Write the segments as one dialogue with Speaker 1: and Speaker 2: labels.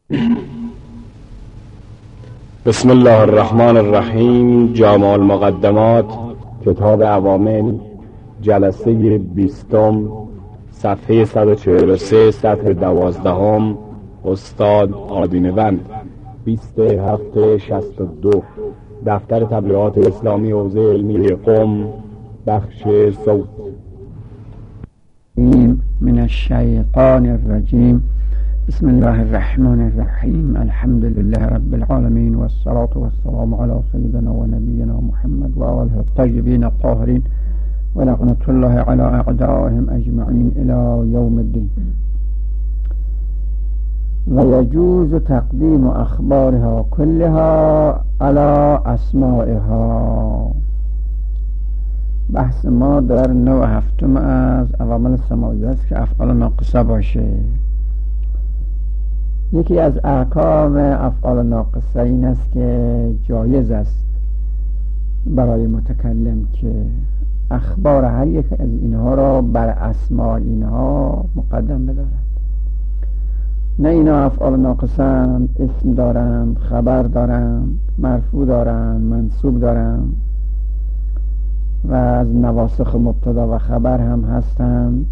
Speaker 1: بسم الله الرحمن الرحیم. جامع المقدمات، کتاب عوامل، جلسه 20، صفحه 143، سطر 12، استاد آدینوند، 27/62، دفتر تبلیغات اسلامی حوزه علمی قم، بخش صوت.
Speaker 2: من الشیطان الرجیم. بسم الله الرحمن الرحیم. الحمد لله رب العالمین والصلاة والسلام علی سیدنا و نبینا محمد و آله الطیبین الطاهرین و لعنة الله علی اعدائهم اجمعین الی یوم الدین. و یجوز تقدیم اخبارها كلها علی اسمائها. بحث ما در نوع هفتم از عوامل سماوی است که افعال ناقصه باشه. یکی از احکام افعال ناقصه این است که جایز است برای متکلم که اخبار هر یک از اینها را بر اسماء اینها مقدم بدارد. نه اینا افعال ناقصه اسم دارند، خبر دارند، مرفوع دارند، منصوب دارند و از نواسخ مبتدا و خبر هم هستند.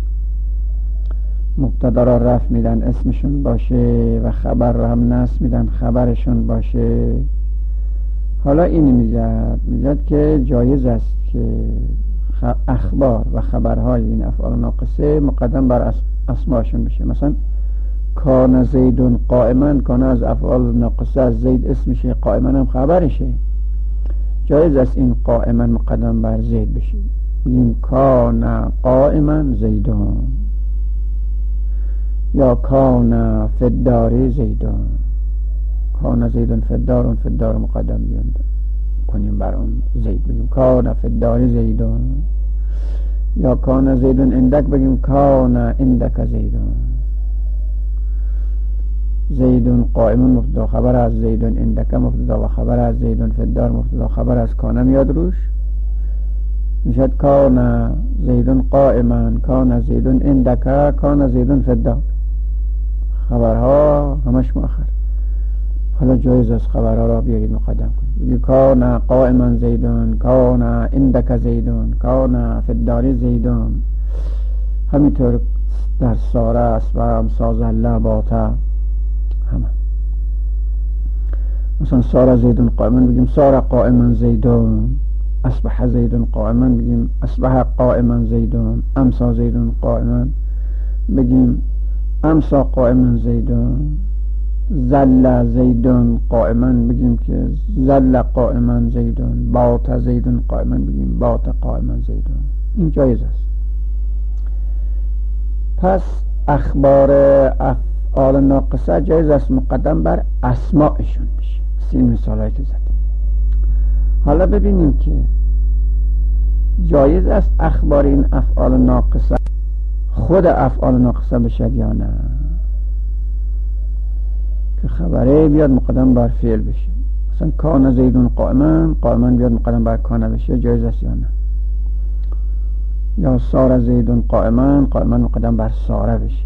Speaker 2: مبتدا را رفع میدن اسمشون باشه و خبر را هم نصب میدن خبرشون باشه. حالا این میگد که جایز است که اخبار و خبرهای این افعال ناقصه مقدم بر اسماشون بشه. مثلا کان زیدون قائما، کان از افعال ناقصه از زید اسمشه، قائما هم خبرشه. جایز است این قائما مقدم بر زید بشه. این کان قائما زیدون یا کان فی الدار زیدون. کان زیدون فی الدار، فی الدار مقدم بیاند کنیم بر اون زید، بگیم کان فی الدار زیدون. یا کان زیدون اندک، بگیم کان اندک زیدون. زیدون قائمون مبتدا خبر از زیدون، اندک مبتدا و خبر از زیدون، فی الدار مبتدا خبر از کان میاد روش، میشد کان زیدون قائما، کان زیدون اندک، کان زیدون فی الدار. خبرها همش مؤخر. حالا جایز است خبرها را بیارید مقدم کنید، بگید کان قائما زیدون، کان اندک زیدون، کان فی الدار زیدون. همینطور در ساره است و امساز الله باتا همه. مثلا ساره زیدون قائما بگیم ساره قائما زیدون. اصبح زیدون قائما بگیم اصبح قائما زیدون. امسا زیدون قائما بگیم امسا قائما زیدون. زل زیدون قائما بگیم که زل قائما زیدون. بات زیدون قائما بگیم بات قائما زیدون. این جایز است. پس اخبار افعال ناقصه جایز است مقدم بر اسماءشون بشه. این مثالایی که زدیم. حالا ببینیم که جایز است اخبار این افعال ناقصه خود افعال ناقصه بشد یا نه، که خبره بیاد مقدم بر فعل بشه. مثلا کان زیدون قائما، قائما بیاد مقدم بر کان بشه، جایز است یا نه. یا سار زیدون قائما، قائما مقدم بر ساره بشه.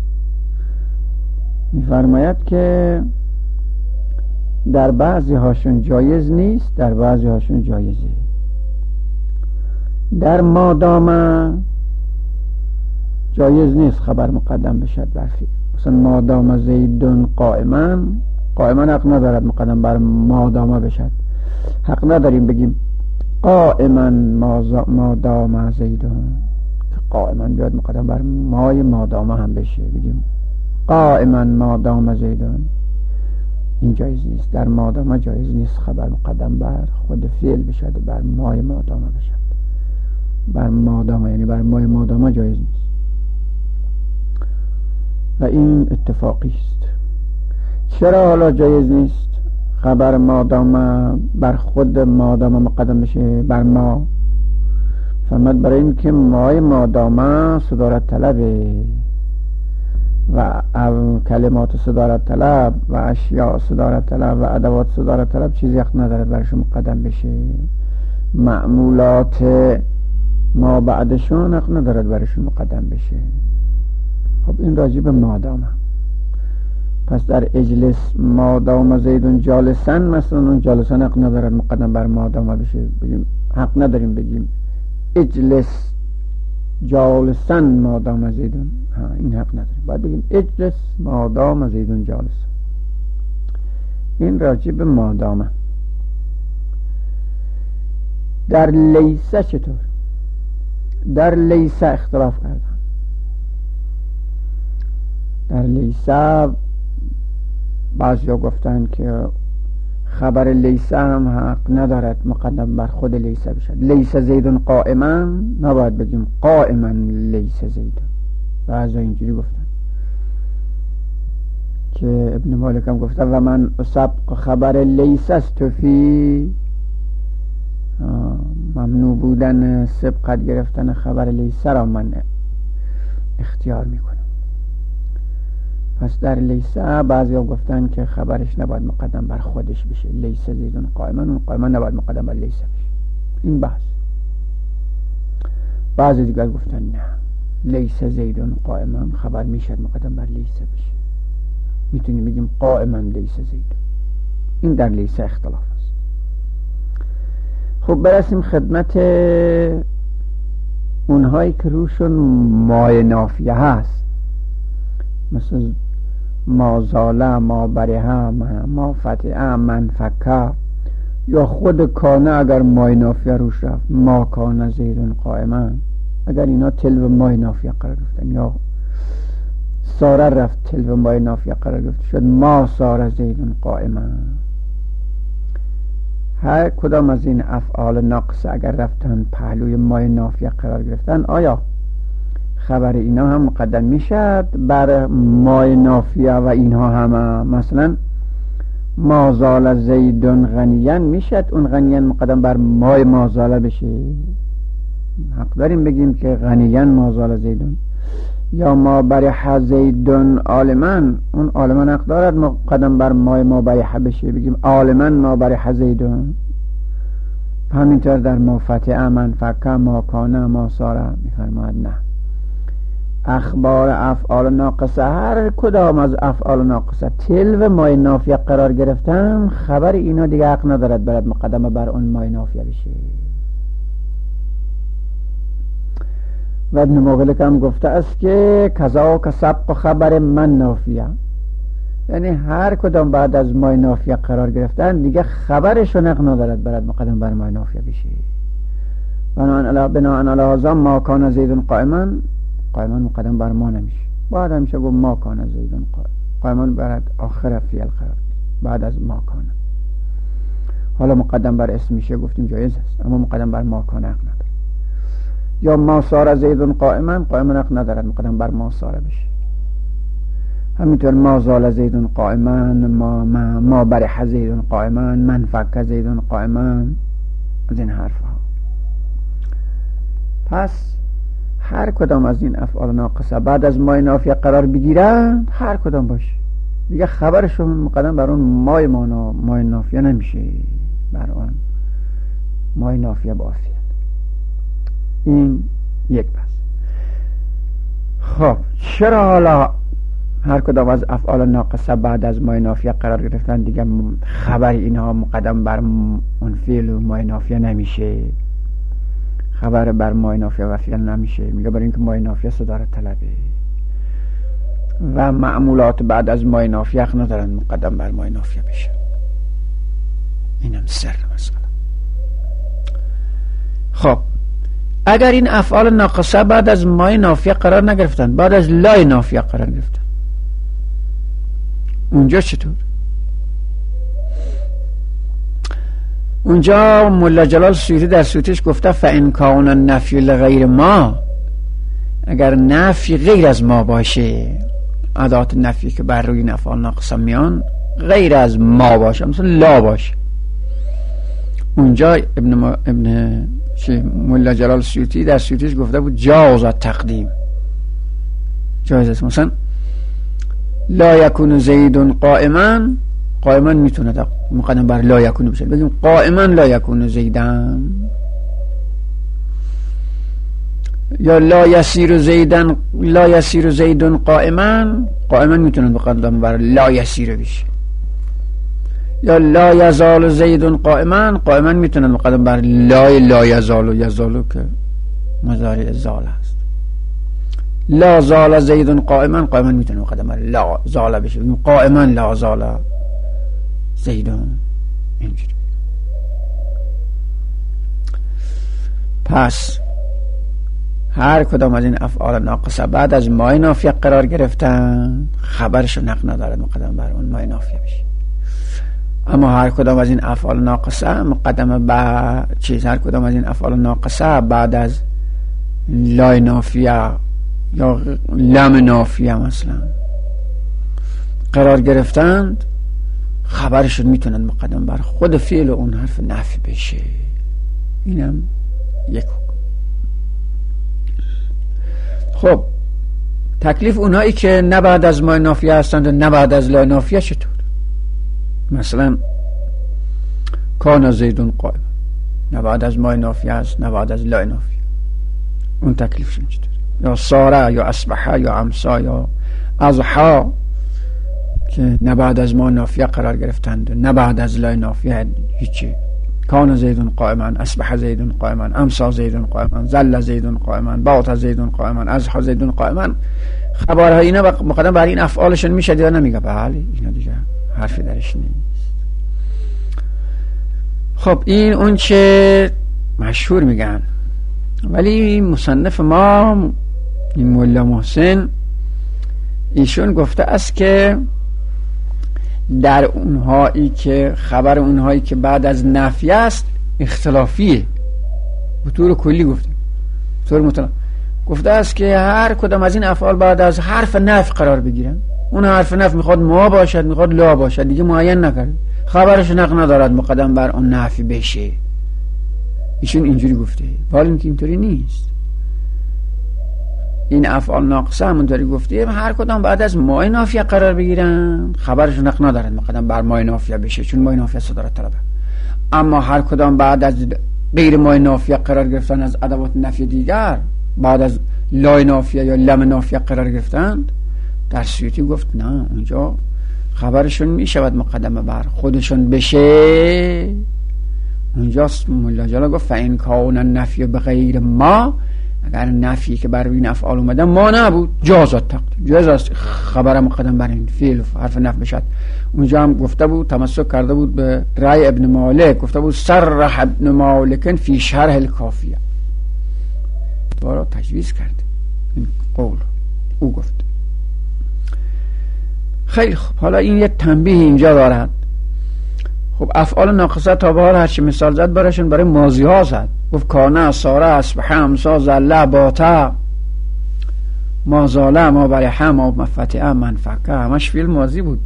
Speaker 2: میفرماید که در بعضی هاشون جایز نیست، در بعضی هاشون جایزه. در مادامه جایز نیست خبر مقدم بشد بر فعل. مثلا مادام زیدون قائما، قائما حق ندارد مقدم بر مادامه بشد. حق نداریم بگیم قائما مادام زیدون، که قائما بیاد مقدم بر مای مادامه هم بشه، بگیم قائما مادام زیدون. این جایز نیست. در مادامه جایز نیست خبر مقدم بر خود فعل بشد، بر مای مادامه بشد. بر مادامه یعنی بر مای مادامه جایز نیست و این اتفاقی است. چرا حالا جایز نیست خبر مادامه بر خود مادامه مقدم بشه بر ما؟ فرمود برای این که مای مادامه صدارت طلبه و کلمات صدارت طلب و اشیاء صدارت طلب و ادوات صدارت طلب چیزی حق ندارد برشون مقدم بشه. معمولات ما بعدشون حق ندارد برشون مقدم بشه. خب این راجع به مادامه. پس در اجلس ما دام زیدون جالسن، مثلا اون جالسن حق ندارد مقدم بر ما دام بشه، بگیم حق نداریم بگیم اجلس جالسن ما دام زیدون، این حق نداریم، باید بگیم اجلس ما دام زیدون جالسن. این راجع به ما دامه. در لیسه چطور؟ در لیسه اختلاف کردن. در لیسه بعضیا گفتن که خبر لیسه هم حق ندارد مقدم بر خود لیسه بشد. لیسه زیدون قائما نباید بگیم قائما لیسه زیدون. بعضیا اینجوری گفتن که ابن مالک هم گفته و من سبق خبر لیسه است فی، ممنوع بودن سبقت گرفتن خبر لیسه را من اختیار میکنم. پس در لیسه بعضی ها گفتن که خبرش نباید مقدم بر خودش بشه، لیسه زیدون قائما، اون قائما نباید مقدم بر لیسه بشه. این بحث. بعضی دیگر گفتن نه، لیسه زیدون قائما خبر میشد مقدم بر لیسه بشه، میتونیم بگیم قائما لیسه زیدون. این در لیسه اختلاف است. خب برسیم خدمت اونهایی که روشون مای نافیه هست، مثل ما زاله، ما بره، ما فتعه، من فکه، یا خود کانه اگر مای نافیه روش رفت، ما کانه زیدون قائما، اگر اینا تلو مای نافیه قرار گرفتن، یا ساره رفت تلو مای نافیه قرار گرفت شد ما ساره زیدون قائما. هر کدام از این افعال ناقصه اگر رفتن پهلوی مای نافیه قرار گرفتن، آیا خبر اینا هم مقدم میشد بر مای نافیه و اینها همه؟ مثلا ما زال زیدون غنیان میشد اون غنیان مقدم بر مای ما زال بشه، حق داریم بگیم که غنیان ما زال زیدون. یا ما بریح زیدون عالمان، اون عالمان حق دارد مقدم بر مای ما بریح بشه، بگیم عالمان ما بریح زیدون. همینطور در ما فتعه، من فکه، ما کانه، ما ساره میفرماید نه، اخبار افعال ناقصه هر کدام از افعال ناقصه تلو مای نافیه قرار گرفتن، خبر اینا دیگه حق ندارد برد مقدمه بر اون مای نافیه بشه. و ابن مغلق هم گفته است که کذا که سبق خبر من نافیه، یعنی هر کدام بعد از مای نافیه قرار گرفتن دیگه خبرشون حق ندارد برد مقدم بر مای نافیه بشه. بناء علی هذا ما کان زیدون قائما، قائما مقدم بر ما نمیشه، بعد همیشه گفت ما کان زیدون قائما برد آخر فعل قرار بعد از ما کان. حالا مقدم بر اسم میشه گفتیم جایز است، اما مقدم بر ما کان حق نداره. یا ما ساره زیدون قائما، قائما حق ندارد مقدم بر ما ساره بشه. همینطور ما زال زیدون قائما، ما بریح زیدون قائما، من فک زیدون قائما، از این حرف ها. پس هر کدام از این افعال ناقصه بعد از مای نافیه قرار بگیرن، هر کدام باشه دیگه خبرشون مقدم بر اون مای نافیه نمیشه، بر اون مای نافیه بافیه. این یک بس. خب چرا حالا هر کدام از افعال ناقصه بعد از مای نافیه قرار گرفتن دیگه خبر اینها مقدم بر اون فعل و مای نافیه نمیشه، خبر بر مای نافیه و فعل نمیشه؟ میگه برای اینکه مای نافیه صدارت طلبه و معمولات بعد از مای نافیه حق ندارن مقدم بر مای نافیه بشه. اینم سر مسئله. خب اگر این افعال ناقصه بعد از مای نافیه قرار نگرفتن، بعد از لای نافیه قرار گرفتن، اونجا چطور؟ اونجا مولا جلال سیوطی در سیوطیش گفته فإن کان النفی لغیر ما، اگر نفی غیر از ما باشه، ادات نفی که بر روی افعال ناقصه میان غیر از ما باشه، مثلا لا باشه، اونجا مولا جلال سیوطی در سیوطیش گفته بود جاز تقدیم، جایز است. مثلا لا یکون زیدون قائما، قائما میتونه مقدم بر لا یکون بشه، بگیم قائما لا یکون زیدن. یا لا یسیر زیدن قائما میتونه مقدم بر لا یسیر بشه، یا لا یزال زیدن قائما میتونه مقدم بر لا یزالو که مضارع زال است. لا زال زیدن قائما میتونه مقدم بر لا زال بشه، قائما لا زال زیدن. اینجوری. پس هر کدام از این افعال ناقصه بعد از مای نافیه قرار گرفتن خبرشو نقل ندارد مقدم بر اون مای نافیه بشه. اما هر کدام از این افعال ناقصه مقدم به هر کدام از این افعال ناقصه بعد از لای نافیه یا لم نافیه مثلا قرار گرفتند خبرشون میتونن مقدم بر خود فعل و اون حرف نفی بشه. اینم یک حکم. خب تکلیف اونهایی که نه بعد از ما نافیه هستند و نه بعد از لا نافیه چطور؟ مثلا کان زیدون قائم، نه بعد از ما نافیه است نه بعد از لا نافیه، اون تکلیفشون چطور؟ یا ساره یا اصبحه یا امسا یا اضحا که نه بعد از ما نافیه قرار گرفتند نه بعد از لا نافیه هیچی. کان زیدون قائما، اصبح زیدون قائما، امسا زیدون قائما، زل زیدون قائما، بات زیدون قائما، اضحا زیدون قائما. خبرها اینا مقدم بر این افعالشون میشه یا نمیگه؟ بله اینا دیگه حرفی درش نیست. خب این اون چه مشهور میگن، ولی مصنف ما این مولا محسن ایشون گفته است که در اونهایی که خبر اونهایی که بعد از نفی است اختلافیه. به طور کلی گفته است که هر کدام از این افعال بعد از حرف نفی قرار بگیرن، اون حرف نفی میخواد ما باشد میخواد لا باشد، دیگه معین نکرد، خبرش نقل ندارد مقدم بر اون نفی بشه. ایشون اینجوری گفته، ولی اینکه اینطوری نیست. این افعال ناقصه همونطوری گفته هر کدام بعد از مای نافیه قرار بگیرن خبرش نقل ندارد مقدم بر مای نافیه بشه، چون مای نافیه صدارت طلبه. اما هر کدام بعد از غیر مای نافیه قرار گرفتن از ادوات نفی دیگر، بعد از لای نافیه یا لم نافیه قرار گرفتند، در سیوطی گفت نه، اونجا خبرشون میشود مقدمه بر خودشون بشه. اونجا مولا جلال گفت فإن کان النفی بغیر ما، اگر نفی که بر این افعال اومده ما نبود جازت تقدیم، جاز است خبر مقدم بر این فعل حرف نفی بشد. اونجا هم گفته بود، تمسک کرده بود به رأی ابن مالک، گفته بود صرح ابن مالک فی شرح الکافیه، دوباره تجویز کرده این قول او گفت. خیلی خوب، حالا این یک تنبیه اینجا دارد. خب افعال ناقصه تا به حال هرچی مثال زد براشون برای ماضی ها زد. گفت کانه، ساره، اصبح، امسا، زله، باتا، ما زاله، ما برحه، ما مفتعه، منفکه، همش فعل ماضی بود.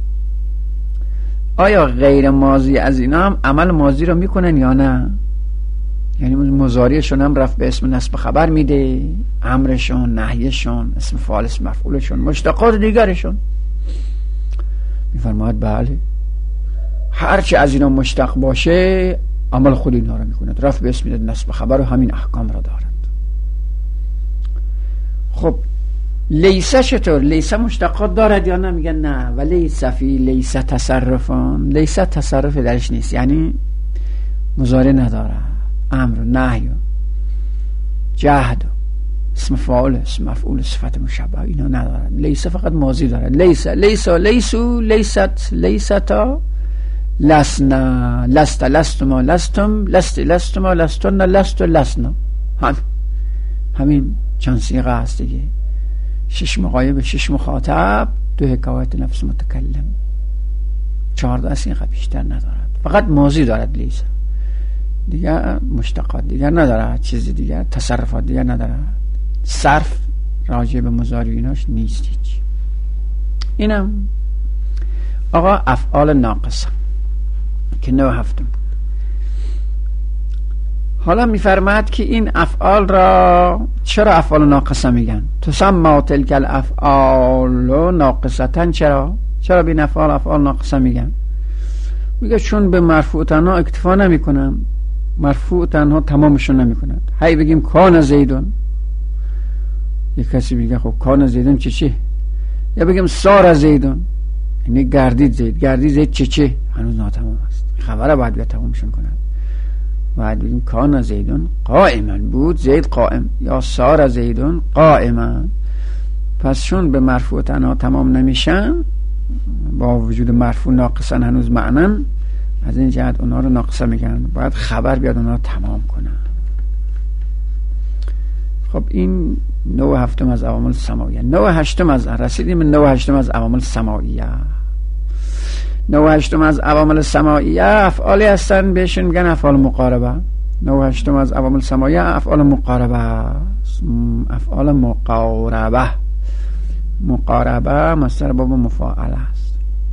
Speaker 2: آیا غیر ماضی از اینا هم عمل ماضی رو میکنن یا نه؟ یعنی مضارعشون هم رفت به اسم نصب خبر میده، امرشون، نهیشون، اسم فاعل، اسم مفعولشون، مشتقات دیگرشون. میفرماید بله، هرچی از اینا مشتق باشه عمل خود اینا رو میکنه، رفت به اسم نصب خبر و همین احکام را دارد. خب لیسه چطور؟ لیسه مشتقات دارد یا نه؟ میگن نه. و لیسه فی لیسه تصرفان، لیسه تصرف درش نیست، یعنی مضارع نداره، امر و نهی و جهد و اسم فاعل، اسم مفعول، صفت مشبه اینا ندارد. لیسه فقط ماضی دارد. لیسه، لیسا، لیسو، لیست، لیستا، لسنا، لست، لستما، لستم، لست، لستما، لستن، لست، لسنا. همین چند صیغه هست دیگه. 6 مغایب، 6 مخاطب، 2 حکایت نفس متکلم، 14 صیغه بیشتر ندارد، فقط ماضی دارد لیسه، دیگر مشتقات دیگر ندارد، چیزی دیگر تصرفات دیگر ندارد، صرف راجع به مضارع ایناش نیست هیچ. اینم آقا افعال ناقصه که 9 هفتم. حالا میفرماد که این افعال را چرا افعال ناقصه میگن؟ تسمى تلك الافعال ناقصتن. چرا به این افعال ناقصه میگن؟ میگه چون به مرفوع تنها اکتفا نمیکنن، مرفوع تنها تمامشون نمیکنن. هی بگیم کان زیدون، یک کسی میگه خب کان زیدون چه یا بگم سار زیدون یعنی گردید زید چه هنوز ناتمام است. خبر باید بیا تمامشون کنند. باید بگیم کان زیدون قائما بود زید قائم یا سار زیدون قائما. پس چون به مرفوع تنها تمام نمیشن با وجود مرفوع ناقصن هنوز معنن از این جهت اونا رو ناقصه میگن باید خبر بیاد اونا رو تمام کنن. خب این نوع هفتم از عوامل سماعیه. نوع هشتم از رسیدیم به نوع هشتم از عوامل سماعیه. نوع هشتم از عوامل سماعیه افعالی هستن بهشون میگن افعال مقاربه. نوع هشتم از عوامل سماعیه افعال مقاربه. افعال مقاربه مصدر باب مفاعله است.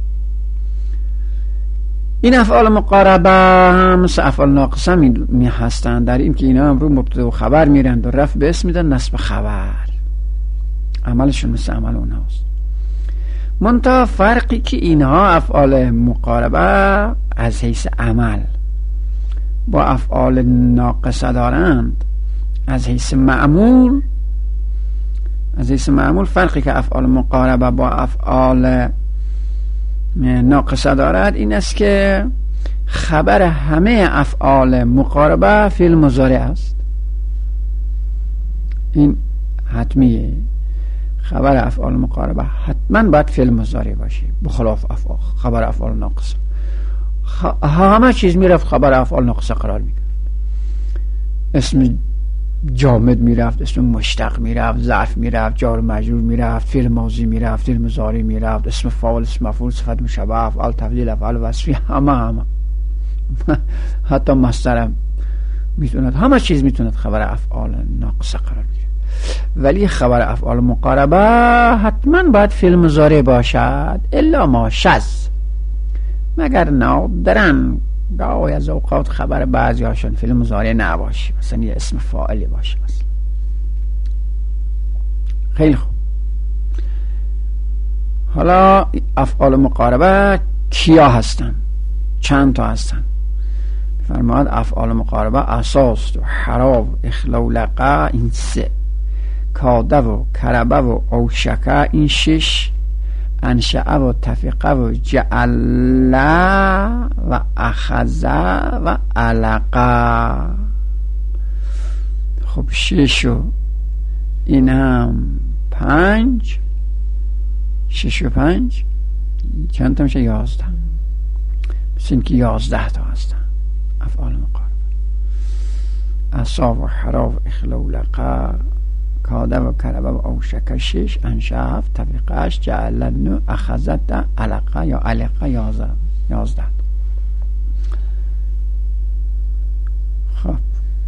Speaker 2: این افعال مقاربه هم مثل افعال ناقصه می هستند در این که اینا هم رو مبتدا و خبر میرند و رفع به اسم میدن نصب خبر. عملشون مثل عمل اونهاست. منتها فرقی که اینها افعال مقاربه از حیث عمل با افعال ناقصه دارند از حیث معمول فرقی که افعال مقاربه با افعال ناقصه دارد این است که خبر همه افعال مقاربه فعل مضارع است. این حتمیه. خبر افعال مقاربه حتما باید فعل مضارع باشه بخلاف خبر افعال ناقصه. همه چیز میرفت خبر افعال ناقصه قرار میگرفت. اسم جامد میرفت، اسم مشتق میرفت، ظرف میرفت، جار مجرور میرفت، فعل ماضی میرفت، فعل مضارع میرفت، اسم فاعل، اسم مفعول، صفت مشبه، افعال تفضیل، افعال وصفی، همه حتی مصدر میتوند، همه چیز میتوند خبر افعال ناقصه قرار بگیره. ولی خبر افعال مقاربه حتما باید فعل مضارع باشد الا ما شذ، مگر نادرن گاهی از اوقات خبر بعضی هاشون فعل مضارع نباشه، مثلا یه اسم فاعلی باشه مثلا. خیلی خوب. حالا افعال مقاربه کیا هستن؟ چند تا هستن؟ فرماد افعال مقاربه اساس و حراب اخلولقه این 3، کاده و کربه و اوشکه این 6، انشعه و تفقه و جعله و اخذه و علقه. خب 6 و این هم 5، 6 و 5 چند تا میشه؟ 11. مثل این که 11 تا هستن افعال مقاربه. اصاب و حراف اخلولقه کاده و کربه و اوشکه 6، انشعه تفقهش جعله 9، اخذت علقه یا علقه 11. خب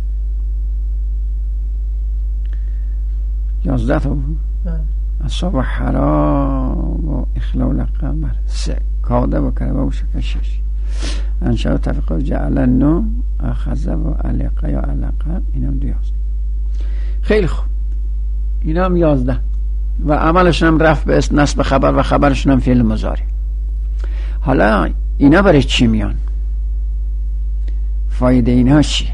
Speaker 2: 11 تا بود. اصاب و حراف و اخلولقه 3، کاده و کربه و اوشکه 6، انشعه تفقهش جعله 9، اخذت و علقه یا علقه، اینم 11. خیلی خوب. اینا هم 11 و عملشون هم رفع به اسم نصب خبر و خبرشون هم فعل مضارع. حالا اینا برای چی میان؟ فایده اینا چیه؟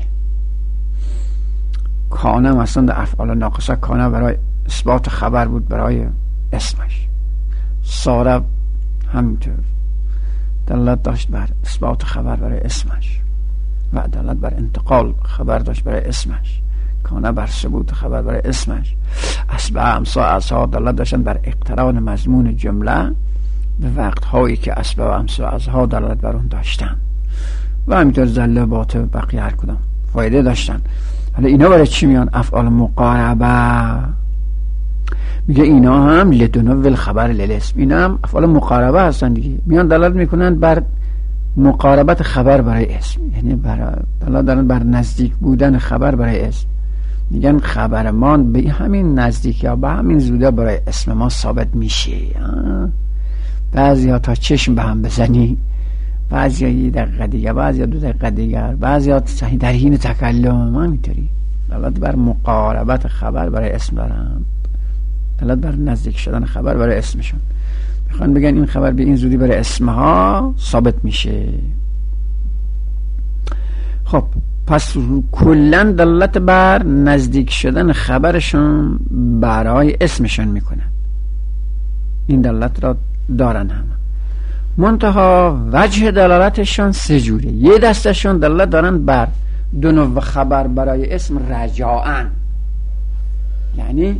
Speaker 2: کانه مثلا در افعال ناقصه کانه برای اثبات خبر بود برای اسمش. ساره همینطور دلالت داشت بر اثبات خبر برای اسمش و دلالت بر انتقال خبر داشت برای اسمش. کانه بر ثبوت خبر برای اسمش. اسبع امسا ازها دلالت داشتن بر اقتران مضمون جمله به وقت هایی که اسبع و امسا ازها دلالت بر اون داشتن و همینطور زله باطه بقیه هر کدام فایده داشتن. حالا اینا برای چی میان؟ افعال مقاربه. میگه اینا هم لدنو الخبر للاسم، اینا هم افعال مقاربه هستن دیگه، میان دلالت میکنن بر مقاربت خبر برای اسم، یعنی دلالت دارن بر نزدیک بودن خبر برای اسم. میگن خبر ما به همین نزدیکی ها به همین زوده برای اسم ما ثابت میشه. بعضی ها تا چشم به هم بزنی، بعضی ها 1 دقیقه دیگه، بعضی ها 2 دقیقه دیگر، بعضی ها در حین تکلم. همینطوری دلالت بر مقاربت خبر برای اسم دارن، دلالت بر نزدیک شدن خبر برای اسمشون. میخوان بگن این خبر به این زودی برای اسمها ثابت میشه. خب پس کلن دلالت بر نزدیک شدن خبرشون برای اسمشون میکنن. این دلالت را دارن همه. منتها وجه دلالتشون سه جوره. یه دستشون دلالت دارن بر دو نوع خبر برای اسم رجاءن، یعنی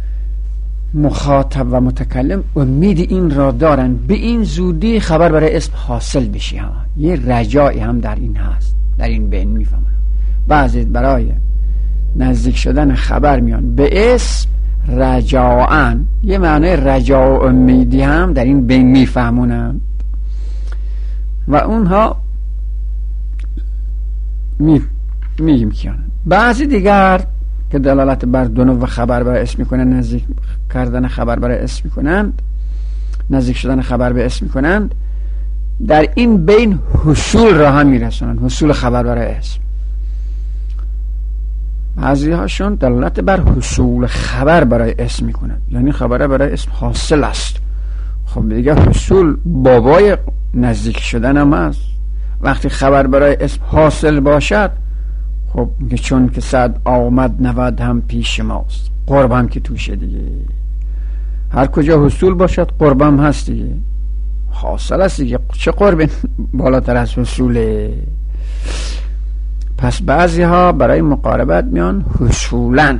Speaker 2: مخاطب و متکلم امید این را دارن به این زودی خبر برای اسم حاصل بشه ها. یه رجایی هم در این هست، در این بین میفهمن. بعضی برای نزدیک شدن خبر میان به اسم رجاءن، یه معنی رجا و امیدی هم در این بین میفهمونن و اونها میگیم کیانن. بعضی دیگر که دلالت بر دو نوع خبر برای اسم میکنن، نزدیک کردن خبر برای اسم میکنند، نزدیک شدن خبر به اسم میکنند، در این بین حصول را هم میرسونن، حصول خبر برای اسم. بعضی هاشون دلالت بر حصول خبر برای اسم میکنند، یعنی خبر برای اسم حاصل است. خب دیگه حصول بابای نزدیک شدن هم هست. وقتی خبر برای اسم حاصل باشد، خب میگه چون که صد آمد 90 هم پیش ماست، قرب هم که توشه دیگه. هر کجا حصول باشد قرب هم هست دیگه، حاصل است دیگه. چه قرب بالاتر از حصوله؟ پس بعضی ها برای مقاربت میان حصولا،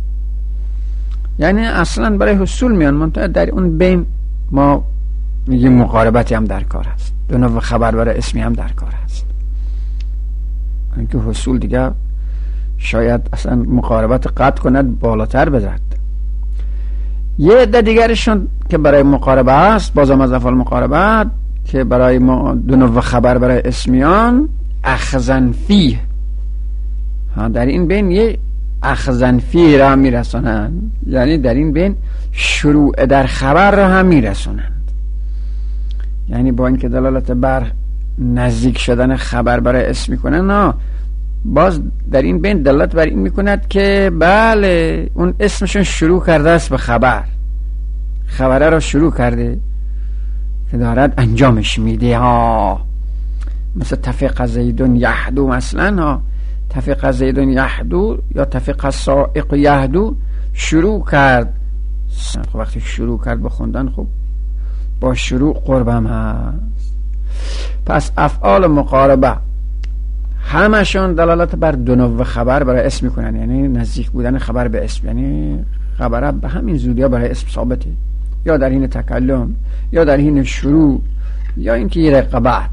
Speaker 2: یعنی اصلا برای حصول میان، منتها در اون بین ما میگیم مقاربتی هم در کار هست، دو نوع خبر برای اسمی هم در کار هست. اینکه حصول دیگه شاید اصلا مقاربت قطع کند، بالاتر بدرد. یه عده دیگرشون که برای مقاربه هست، بازم از افعال مقاربت که برای ما دو نوع خبر برای اسمیان اخذن فیه، در این بین یه اخذن فیه را میرسونند، یعنی در این بین شروع در خبر را هم میرسونند. یعنی با اینکه دلالت بر نزدیک شدن خبر برای اسم میکنن، نه، باز در این بین دلالت بر این میکند که بله اون اسمشون شروع کرده است به خبر، خبره را شروع کرده که دارد انجامش میده ها. مثل تفق زیدون یهدو مثلا ها، تفق زیدون یهدو یا تفق سائق یهدو، شروع کرد. وقتی شروع کرد بخوندن، خب با شروع قربم هست. پس افعال مقاربه همشون دلالت بر دو نوع خبر برای اسم میکنن، یعنی نزدیک بودن خبر به اسم، یعنی خبره به همین زودی ها برای اسم ثابته، یا در حین تکلم، یا در حین شروع، یا اینکه یه دقیقه بعد.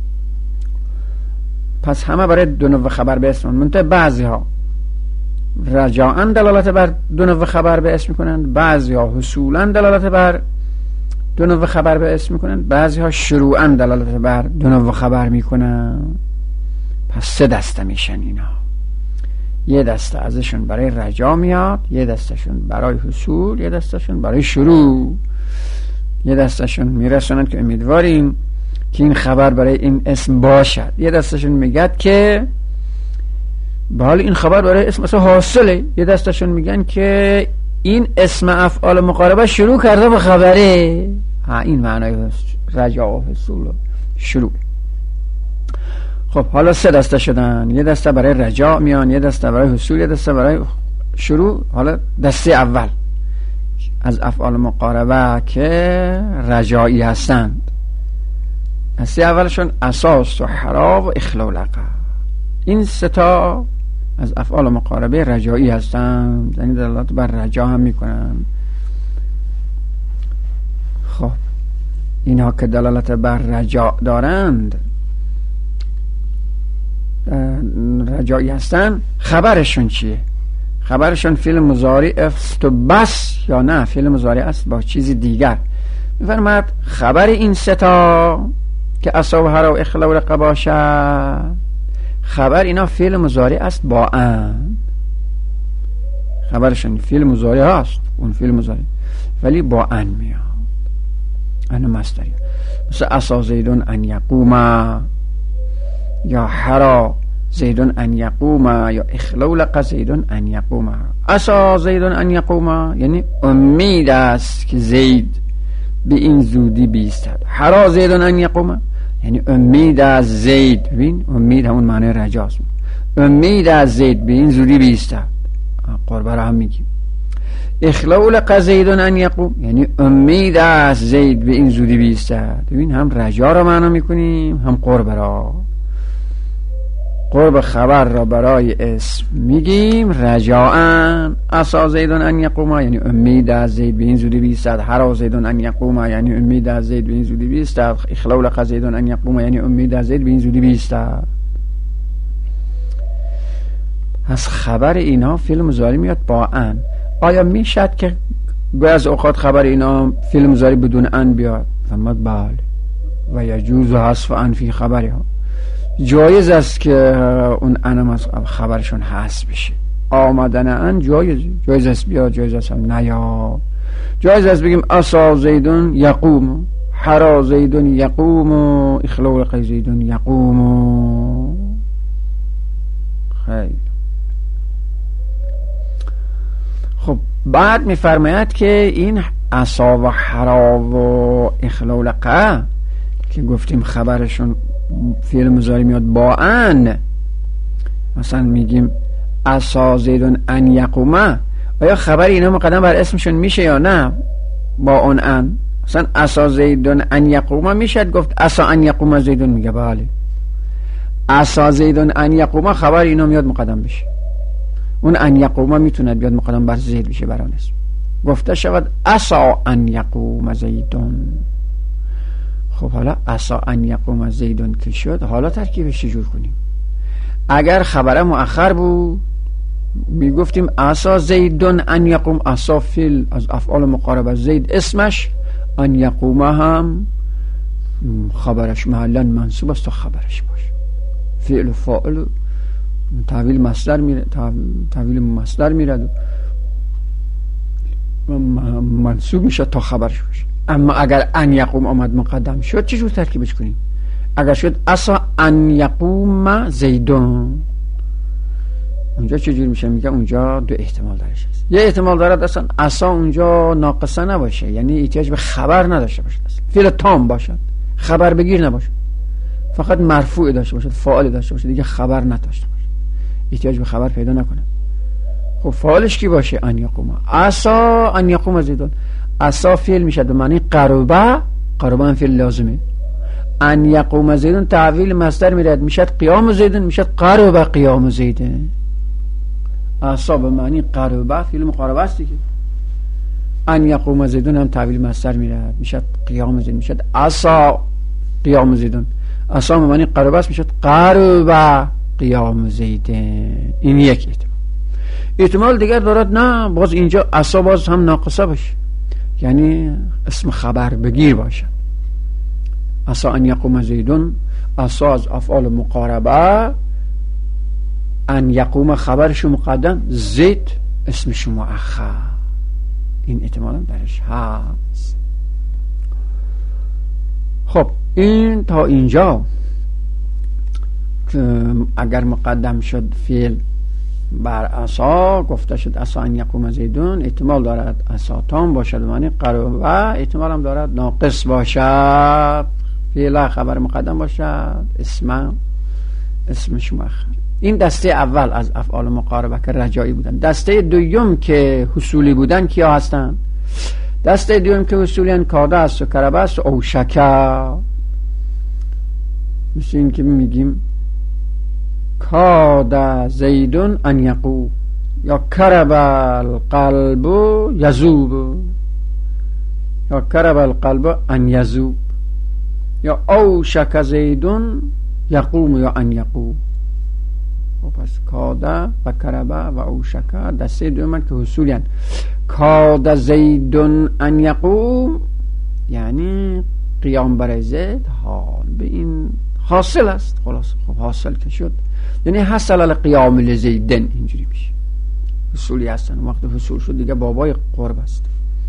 Speaker 2: پس همه برای دو نوع خبر به اسم. منتها بعضی ها رجاءن دلالت بر دو نوع خبر به اسم میکنن، بعضی ها حصولا دلالت بر دو نوع خبر به اسم میکنن، بعضی ها شروعا دلالت بر دو نوع خبر میکنن. پس سه دسته میشن اینا. یه دسته ازشون برای رجا میاد، یه دستشون برای حصول، یه دستشون برای شروع، یه دستشون میرسونن که امیدواریم که این خبر برای این اسم باشد، یه دستشون میگد که بله این خبر برای اسم اصلا حاصله، یه دستشون میگن که این اسم افعال مقاربه شروع کرده به خبره. این معنای رجا و حصول و شروع. خب حالا سه دسته شدن، یه دسته برای رجا میان، یه دسته برای حصول، یه دسته برای شروع. حالا دسته اول از افعال مقاربه که رجایی هستند، دسته اولشون اساس و حرا و اخلولقه. این سه تا از افعال مقاربه رجایی هستند، یعنی دلالت بر رجا هم میکنن. خب اینها که دلالت بر رجا دارند، رجایی هستن، خبرشون چیه؟ خبرشون فعل مضارع است و بس، یا نه فعل مضارع است با چیزی دیگر. میفرماد خبر این سه تا که اسا و حرا و اخلا و رقه باشد، خبر اینا فعل مضارع است با ان. خبرشون فعل مضارع هست، اون فعل مضارع ولی با ان میاد، ان مصدری. مثل اسا زیدون ان یقوما، یا حرا زیدون ان یقوما، یا اخلولق زیدون ان یقوما. اسا زیدون ان یقوما یعنی امید است که زید به این زودی بیستد. حرا زیدون ان یقوما یعنی امید از زید. ببین امید همون معنی رجاست. امید از زید به این زودی بیستد، قربه را هم میگیم. اخلول زیدون ان یقوم یعنی امید از زید به این زودی بیستد. ببین هم رجا را معنا میکنیم هم قرب را. قرب خبر را برای اسم میگیم رجاءن عسى زیدون ان یقوم یعنی امید از زید به این زودی بیستد. هر زیدون ان یقوم یعنی امید از زید به این زودی بیستد. اخلول زیدون ان یقوم یعنی امید از زید به این زودی بیستد. از خبر اینا فعل مضارع میاد با ان. آیا میشد که گویا از اوقات خبر اینا فعل مضارع بدون ان بیاد؟ فرمود بله. و یجوز حذف ان فی خبرها، جایز است که اون ان از خبرشون حذف بشه. آمدن ان جایز است بیاد، جایز است هم نیاد. جایز است بگیم عسى زیدون یقوم، حرا زیدون یقوم، اخلول زیدون یقوم. خیلی خب. بعد میفرماید که این عسى و حرا و اخلول که گفتیم خبرشون فعل مضارع میاد با ان، مثلا میگیم عسى زیدون ان یقوم، آیا خبر اینا مقدم بر اسمشون میشه یا نه با اون ان؟ مثلا عسى زیدون ان یقوم میشد گفت عسى ان یقوم زیدون؟ میگه بله. عسى زیدون ان یقوم خبر اینا میاد مقدم بشه. اون ان یقوم میتونه بیاد مقدم بر زید بشه بر آن اسم. گفته شود عسى ان یقوم زیدون. خب حالا عسى ان یقوم زیدون که شد، حالا ترکیبش چجور کنیم؟ اگر خبر مؤخر بود میگفتیم عسى زیدون ان یقوم، عسى فعل از افعال مقاربه، زید اسمش، ان یقوم هم خبرش محلا منصوب است تا خبرش باشه. فعل و فاعل تحویل مصدر میره، تحویل مصدر میره و منصوب میشه تا خبرش باشه. اما اگر ان یقوم آمد مقدم شد چجور ترکیبش کنیم؟ اگر شد عسى ان یقوم زیدون، اونجا چجور میشه؟ میگه اونجا دو احتمال درش هست. یه احتمال دارد اصلا عسى اونجا ناقصه نباشه، یعنی احتیاج به خبر نداشته باشه، فعل تام باشد، خبر بگیر نباشه، فقط مرفوع داشته باشه، فاعل داشته باشه، دیگه خبر نداشته باشه، احتیاج به خبر پیدا نکنه. خب فاعلش کی باشه؟ ان یقوم. عسى ان یقوم زیدون، عسى فعل میشه به معنی قربه، قربان فعل لازمه. ان یقوم زیدون تعویل مصدر میرد، میشه قیام زیدون، میشه قربه قیام زیدون. عسى به معنی قربه فعل مقاربه است دیگه. ان یقوم زیدون هم تعویل مصدر میرد، میشه قیام زیدون، میشه عسى قیام زیدون. عسى به معنی قربه است، میشه قربه قیام زیدون. این یک احتمال دیگر دارد نه باز اینجا عسى باز هم ناقصه باشه، یعنی اسم خبر بگیر باشه. عسى ان یقوم زیدون، عسى از افعال مقاربه، ان یقوم خبرش مقدم، زید اسمش مؤخر. این احتمال هم درش هست. خب این تا اینجا که اگر مقدم شد فعل بر عسى، گفته شد عسى ان یقوم زیدون، احتمال دارد عسى تام باشد معنی قربه، احتمال هم دارد ناقص باشد، فعل خبر مقدم باشد، اسمش مؤخر. این دسته اول از افعال مقاربه که رجایی بودن. دسته دوم که حصولی بودن کیا هستن؟ دسته دوم که حصولی کاده است و کربه است و اوشکه. مثل این که میگیم کاد زیدون ان یقوم، یا کرب القلب یذوب، یا کرب القلب ان یذوب، یا اوشک زیدون یقوم یا ان یقوم. پس کاده و کربه و اوشکه دسته دومن که حصولی هستند. کاد زیدون ان یقوم یعنی قیام برای زید حال به این حاصل است. خلاص خب حاصل که شد یعنی حصل القیام لزیدن، اینجوری میشه. حصولی هستن، وقت حصول شد دیگه بابای قرب است.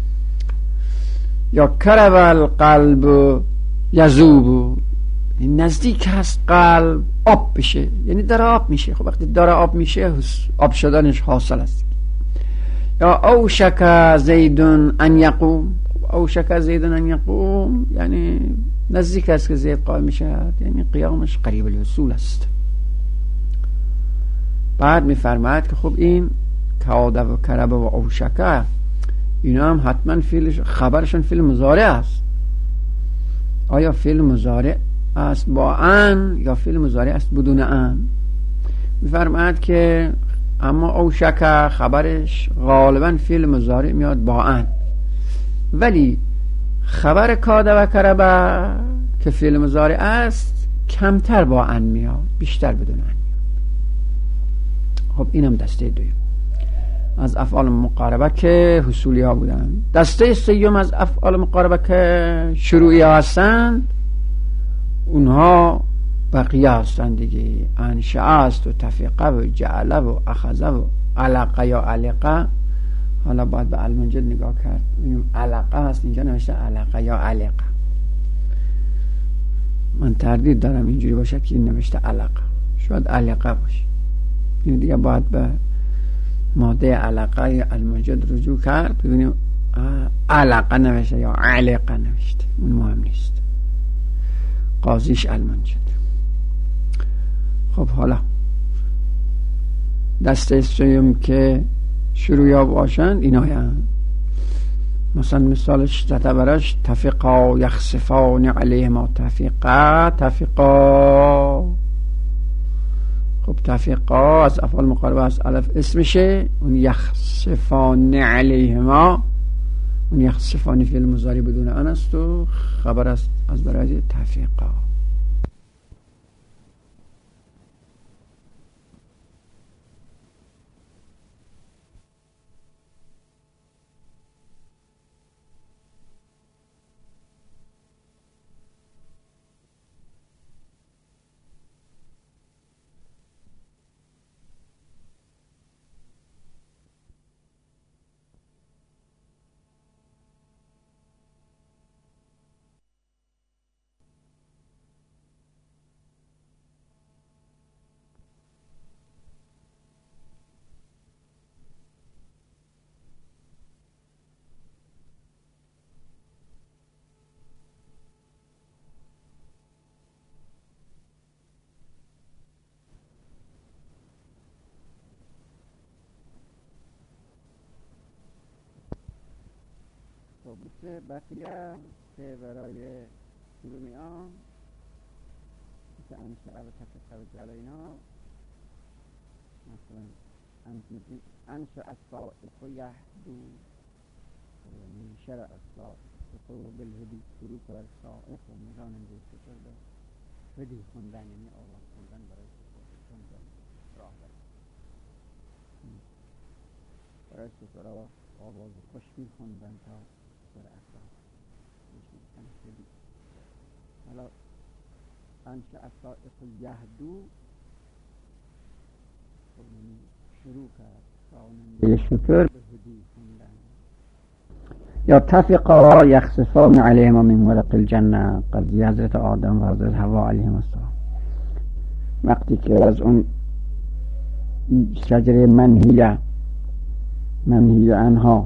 Speaker 2: یا کرب القلب یذوب، نزدیک هست قلب آب بشه، یعنی داره آب میشه. خب وقتی داره آب میشه آب شدنش حاصل است. یا اوشک زیدون ان یقوم، اوشک زیدون ان یقوم یعنی نزدیک است که زید قائم میشه، یعنی قیامش قریب الحصول است. بعد میفرماید که خب این کاده و کربه و اوشکه اینا هم حتما خبرشون فعل مضارع است. آیا فعل مضارع است با ان یا فعل مضارع است بدون ان؟ میفرماید که اما اوشکه خبرش غالبا فعل مضارع میاد با ان، ولی خبر کاده و کربه که فعل مضارع است کمتر با ان میاد، بیشتر بدون ان میاد. خب اینم دسته دوم از افعال مقاربه که حصولی ها بودن. دسته سوم از افعال مقاربه که شروعی ها هستند اونها بقیه هستند دیگه. انشأ است و تفقه و جعله و اخذه و علقه یا علقه. حالا باید به المنجد نگاه کرد، علقه هست اینجا نوشته علقه یا علقه. من تردید دارم اینجوری باشد که این نوشته علقه، شاید علقه باشه. این دیگه باید به ماده علقه المنجد رجوع کرد ببینیم علقه نوشته یا علقه نوشته، اون مهم نیست، قاضیش المنجد. خب حالا دسته سوم که شروعی ها باشند اینا هم مثلا مثالش تعتبرش تفقا یخسفان علیهما تفقا. خب تفقا از افعال مقاربه از الف اسمشه، اون یخسفان علیهما، اون یخسفانی فعل مضارع بدون ان است و خبر است از برای تفقا. مثل بقیه که برای شروع میان مثل انشأ و تفقه و جعله اینا، مثلا انشأ الصائق یهدو، شرع الصائق بالهدی، شروع کرد صائق و میراننده شکر به هدی خوندن، یعنی آواز خوندن برای شکر راه برای شکر آواز خوش میخوندن تا در اخلاق میشنیدن. حالا انشأ الصائق یهدو شروع کرد راننده شکر به هدی خوندن. یا تفقا یخسفان علیهما من ورق الجنه، قضیه حضرت آدم و حضرت حوا علیهم السلام وقتی که از اون شجره منهی عنها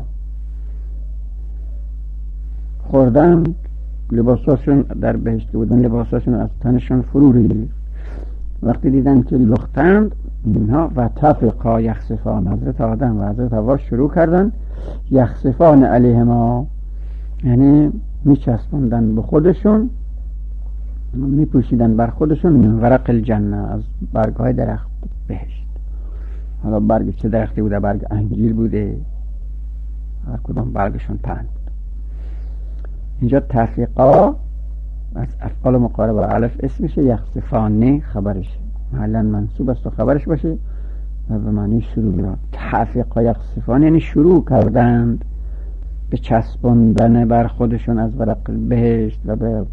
Speaker 2: خوردن، لباساشون در بهشت بودن، لباساشون از تنشون فرو ریخت. وقتی دیدن که لختند اینها و تفقا یخسفان، حضرت آدم و حضرت حوا شروع کردن یخسفان علیهما، یعنی میچسبوندن به خودشون، میپوشیدن بر خودشون من ورق الجنه، از برگهای درخت بهشت. حالا برگ چه درختی بوده؟ برگ انجیر بوده، هر کدام برگشون پهن بود. اینجا تفقا از افعال مقاربه الف اسمشه، یخسفانی خبرشه، محلا منصوب است و خبرش باشه و به معنی شروع میاد. تفقا یخسفان یعنی شروع کردند به چسباندن بر خودشون از ورق بهشت و به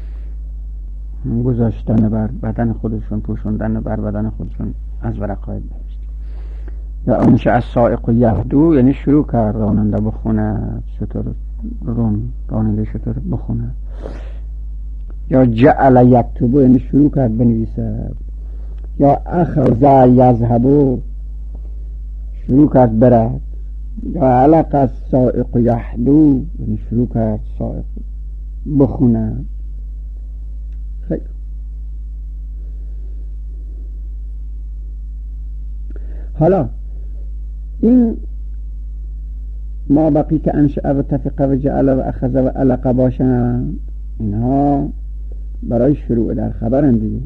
Speaker 2: گذاشتن بر بدن خودشون، پوشوندن بر بدن خودشون از ورقهای بهشت. یا انشأ الصائق یهدو یعنی شروع کرد راننده بخونه، شطور راننده شطور بخونه. یا جعل یکتبو یعنی شروع کرد بنویسه. یا اخذ یذهبو شروع کرد برد. یا علق الصائق یهدو یعنی شروع کرد صائق بخونه. خیلی حالا این ما بقی که انشأ و تفق و جعل و اخذ و علق باشن، اینها برای شروع در خبرند دیگه.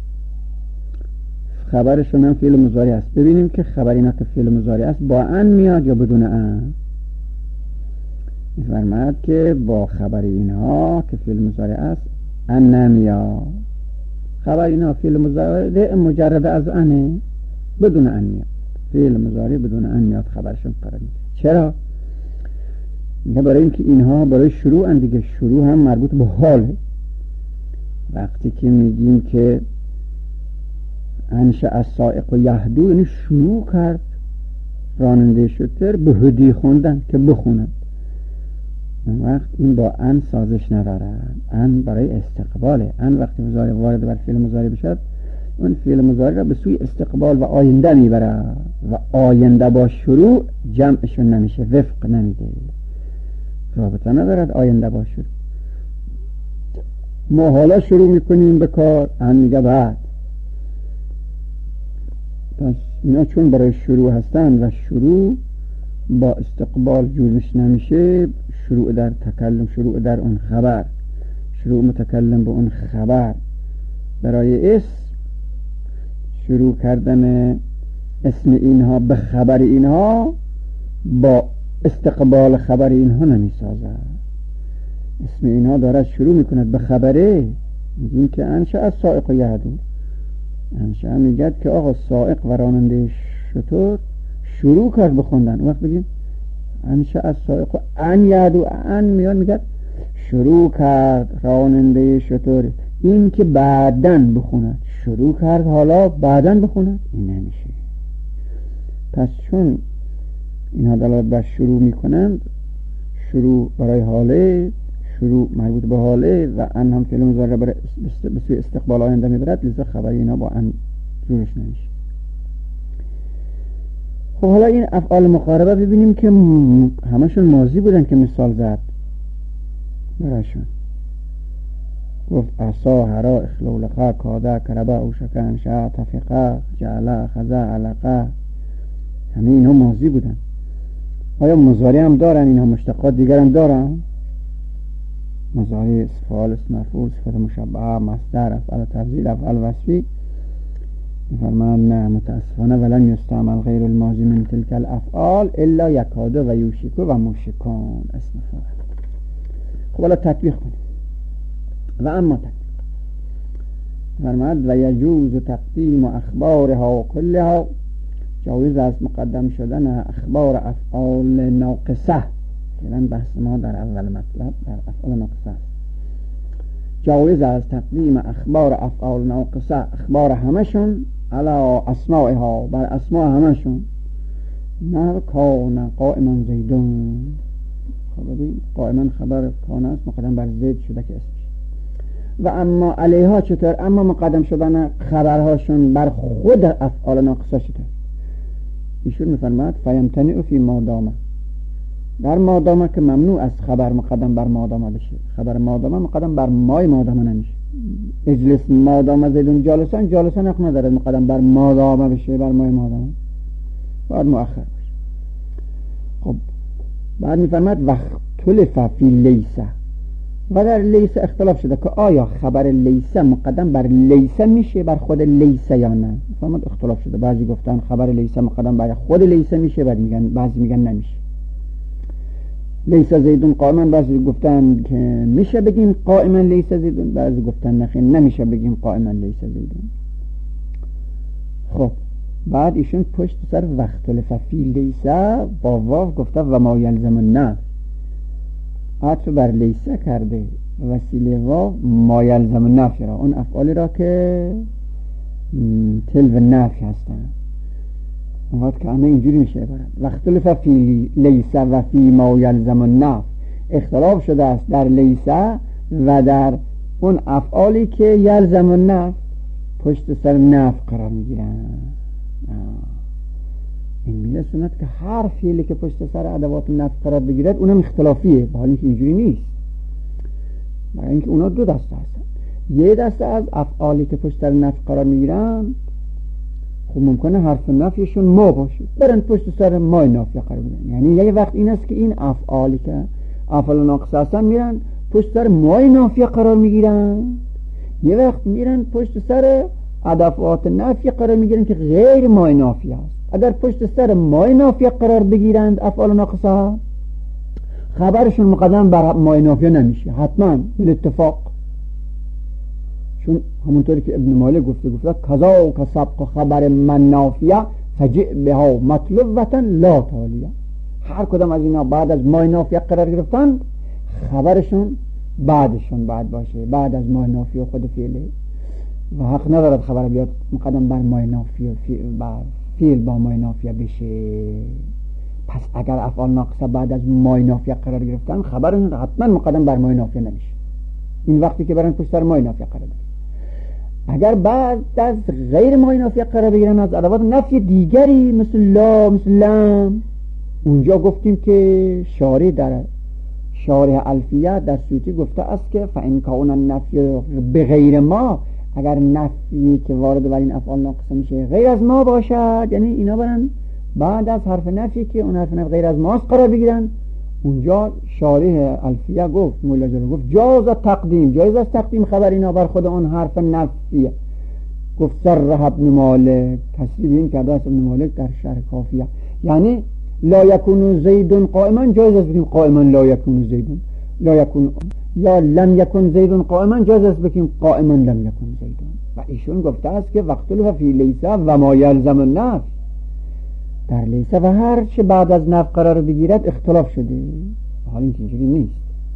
Speaker 2: خبرشون هم فعل مضارع است. ببینیم که خبر اینا که فعل مضارع است با ان میاد یا بدون ان. می‌فرماید که با خبر اینها که فعل مضارع است ان نمیاد. خبر اینها فعل مضارع مجرد از انه، بدون ان میاد. فعل مضارع بدون ان میاد خبرشون قرار میده. چرا؟ میگه برای اینکه اینها برای شروع ان دیگه. شروع هم مربوط به حاله. وقتی که میگیم که انشأ السائق و یهدو، یعنی شروع کرد راننده شتر به هدی خوندن که بخونن. اون وقت این با ان سازش ندارن. ان برای استقباله. ان وقتی مضارع وارد بر فعل مضارع بشد، اون فعل مضارع را به سوی استقبال و آینده میبره و آینده با شروع جمعشون نمیشه، وفق نمیده، رابطه ندارد آینده با شروع. ما حالا شروع میکنیم به کار، ان میگه بعد. پس اینا چون برای شروع هستن و شروع با استقبال جورش نمیشه، شروع در تکلم، شروع در اون خبر، شروع متکلم به اون خبر، برای اسم شروع کردن اسم اینها به خبر اینها با استقبال خبر اینها نمیسازد. اسم اینها دارد شروع میکند به خبره. میگیم که انشأ السائق یهدو، انشأ میگد که آقا سائق و راننده شتر شروع کرد بخوندن. وقت بگیم انشأ السائق ان یهدو، ان میاد میگد شروع کرد راننده شتر، این که بعدن بخوند. شروع کرد حالا بعدن بخوند، این نمیشه. پس چون اینها دلالت بر شروع میکنند، شروع برای حاله، شروع مربوط به حاله و ان هم فعل مضارع برای به سوی استقبال آینده میبرد، لذا خبر اینا با ان جورش نمیشه. خب حالا این افعال مقاربه ببینیم که همشون ماضی بودن که مثال زد برایشون. گفت عصا، هرا، اخلولقا، کادا، کربا، اوشکا، انشأ، تفقا، جعلا، خزا، علقا، همه اینها ماضی بودن. آیا مضارع هم دارن؟ اینها مشتقات دیگر هم دارن؟ مضارع، اسم فاعل، اسم مفعول، صفت مشبهه، مصدر، افعال تفضیل، افعال وصفی. می‌فرماید نه متاسفانه ولن یستعمل غیر الماضی من تلک الافعال الا یکاد و یوشک و مشکان اسم فاعل. خب حالا تطبیق کنیم. و اما تطبیق فرماید و یجوز تقدیم اخبارها کلها، جایز است مقدم شدن اخبار افعال ناقصه. فعلا بحث ما در اول مطلب در افعال ناقصه است. جایز است تقدیم اخبار افعال ناقصه، اخبار همشون، علی اسمائها، بر اسماء همشون. نه کان قائما زیدون، خبری قائما خبر کان است مقدم بر زید شده که اسمش. و اما علیها چطور؟ اما مقدم شدن خبرهاشون بر خود افعال ناقصه چطور؟ ایشون میفرماید فیمتنع فی مادامه، در مادامه که ممنوع است خبر مقدم بر مادامه بشه. خبر مادامه مقدم بر مای مادامه نمیشه. اجلس مادامه زیدون جالسان، جالسان حق نداره مقدم بر مادامه بشه، بر مای مادامه باید مؤخر بشه. خب بعد میفرماید وقت تلف فی لیسه، و در لیسه اختلاف شده که آیا خبر لیسه مقدم بر لیسه میشه بر خود لیسه یا نه. میفرماید اختلاف شده، بعضی گفتن خبر لیسه مقدم بر خود لیسه میشه، بعضی میگن نمیشه. لیسه زیدون قائما، بعضی گفتن که میشه بگیم قائما لیسه زیدون، بعضی گفتن نخیر نمیشه بگیم قائما لیسه زیدون. خب بعد ایشون پشت سر وقت تلف فی لیسه با واو گفته و ما یلزم النفی، عطف بر لیسه کرده، وسیله واو ما یلزم النفی را، اون افعالی را که تلو نفی هستن. وقت که همه اینجوری میشه عبارت وقت تلف فی لیسه و فی ما یلزم النفی، اختلاف شده است در لیسه و در اون افعالی که یلزم النفی پشت سر نفی قرار میگیرن. این میرسوند که هر فعلی که پشت سر ادوات نفی قرار بگیرد اونم اختلافیه، با حالی که اینجوری نیست. برای اینکه اونا دو دسته هستن. یه دسته از افعالی که پشت سر نفی قرار میگیرن خب ممکنه حرف نفیشون ما باشه، برن پشت سر مای نافیه قرار بگیرن. یعنی یه وقت این است که این افعالی که افعال ناقصه هستن میرن پشت سر مای نافیه قرار میگیرن، یه وقت میرن پشت سر ادوات نافیه قرار میگیرن که غیر مای نافیه است. اگر پشت سر مای نافیه قرار بگیرند افعال ناقصه، خبرشون مقدم بر مای نافیه نمیشه حتما بالاتفاق، چون همونطوری که ابن مالک گفته کذا که سبق خبر من نافیه فجئ بها مطلوبتا لا تالیه. هر کدام از اینا بعد از مای نافیه قرار گرفتن خبرشون بعدشون بعد باشه، بعد از مای نافیه خود فعله و حق ندارد خبر بیاد مقدم بر مای نافیه فعل با مای نافیه بشه. پس اگر افعال ناقصه بعد از مای نافیه قرار گرفتن خبرشون حتما مقدم بر مای نافیه نمیشه، این وقتی که برن پشت سر مای نافیه قرار بگیرن. اگر بعد از غیر مای نافیه قرار بگیرن از ادوات نفی دیگری مثل لا مثل لم، اونجا گفتیم که شارح الفیه در سیوطی گفته است که فإن کان النفی بغیر ما، اگر نفی که وارد بر این افعال ناقصه میشه غیر از ما باشد، یعنی اینا برن بعد از حرف نفی که اون حرف نفی غیر از ماست قرار بگیرن، اونجا شارح الفیه گفت مولا جلو گفت جاز از تقدیم خبر اینا بر خود اون حرف نفیه. گفت صرح ابن مالک، تصریح این کرده است ابن مالک در شرح کافیه، یعنی لا یکون زید قائما جاز است بگیم قائما لا یکون زید، لا یکون یا لم یکن زید قائما جاز است بگیم قائما لم یکن زید. و ایشون گفته است که وقت فی لیسه و ما یلزم النفی، در لیسه و هر چه بعد از نفی قرار بگیرد اختلاف شده. حال این اینجوری نیست،